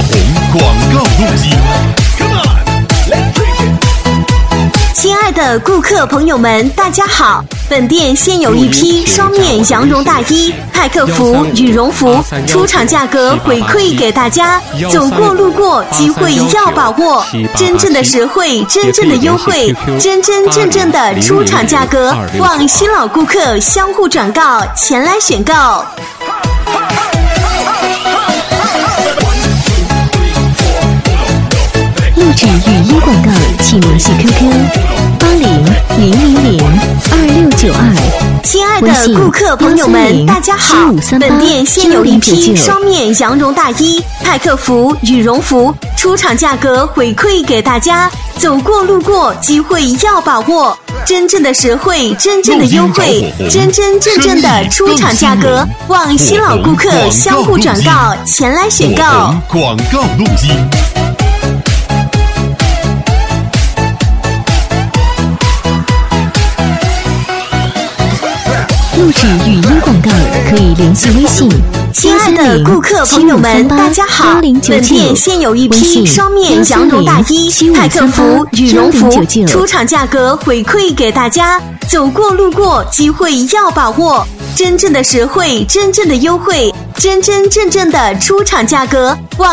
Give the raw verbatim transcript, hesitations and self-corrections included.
红广告路径。 亲爱的顾客朋友们，大家好！本店现有一批双面羊绒大衣、派克服、羽绒服，出厂价格回馈给大家。走过路过，机会要把握，真正的实惠，真正的优惠，真真正正的出厂价格，望新老顾客相互转告，前来选购。 录制语音广告，请联系 Q Q 八零零零零二六九二。 亲爱的顾客朋友们，大家好！本店现有一批双面羊绒大衣、派克服、羽绒服，出厂价格回馈给大家。走过路过，机会要把握，真正的实惠，真正的优惠，真真正正的出厂价格，望新老顾客相互转告，前来选购。 广告路径。 录制语音广告可以联系微信。 亲爱的顾客朋友们，大家好！本店现有一批双面羊绒大衣、派克服、羽绒服，出厂价格回馈给大家。走过路过，机会要把握，真正的实惠，真正的优惠，真真正正的出厂价格，